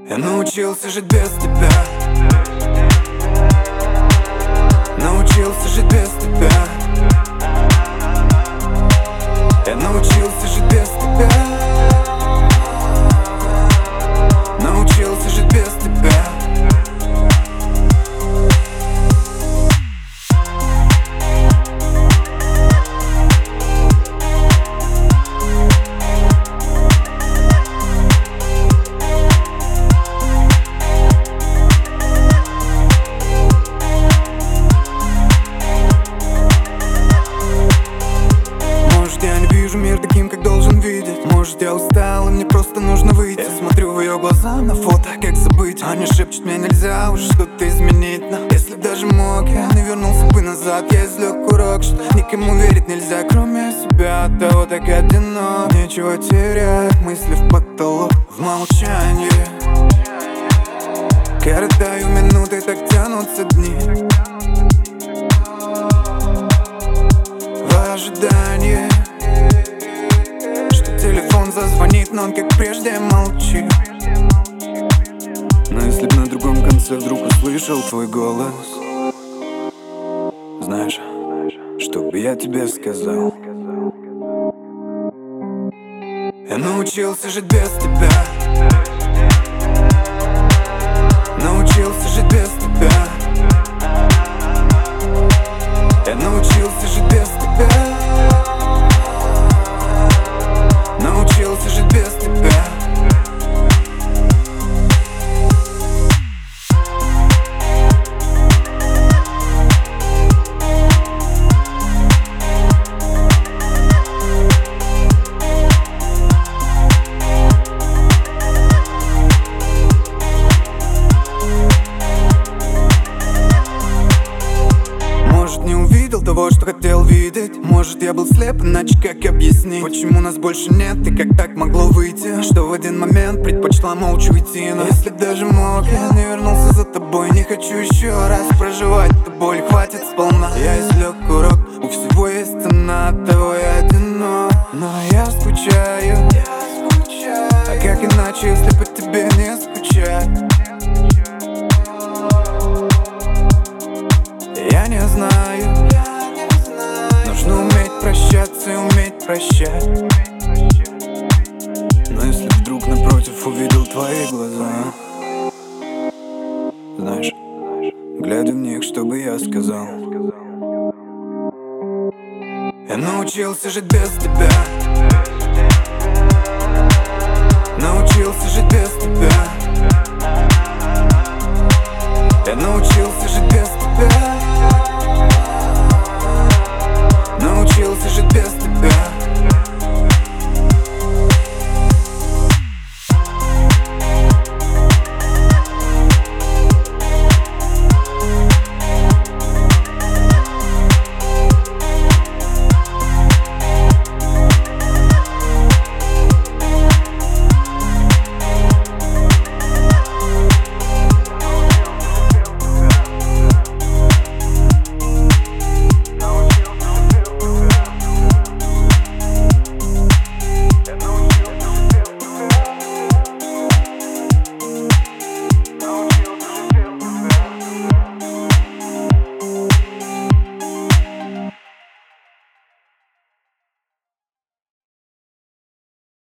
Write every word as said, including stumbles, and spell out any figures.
Я научился жить без тебя. Научился жить без тебя. Я научился жить без тебя. Научился жить без тебя. Мир таким, как должен видеть. Может, я устал, и мне просто нужно выйти. Я смотрю в ее глаза на фото, как забыть. Они шепчут, мне нельзя уже что-то изменить. Но если б даже мог, я не вернулся бы назад. Я извлек урок, что никому верить нельзя, кроме себя. От того так одинок. Нечего терять, мысли в потолок. В молчании коротаю минуты, так тянутся дни. В ожидании телефон зазвонит, но он как прежде молчит. Но если б на другом конце вдруг услышал твой голос, знаешь, что бы я тебе сказал? Я научился жить без тебя. Научился жить без тебя. Я научился жить без тебя. Научился жить без тебя. Может, не увидел того, что хотел видеть. Может, я был слеп, иначе как объяснить, почему нас больше нет и как так могло выйти, что в один момент предпочла молча уйти. Но если б даже мог, я не вернулся за тобой. Не хочу еще раз проживать эту боль, хватит сполна. Я извлек урок, у всего есть цена, от того я одинок. Но я скучаю, а как иначе, если по тебе не скучать? Я не знаю. Нужно уметь прощаться и уметь прощать. Но если вдруг напротив увидел твои глаза, знаешь, глядя в них, что бы я сказал? Я научился жить без тебя.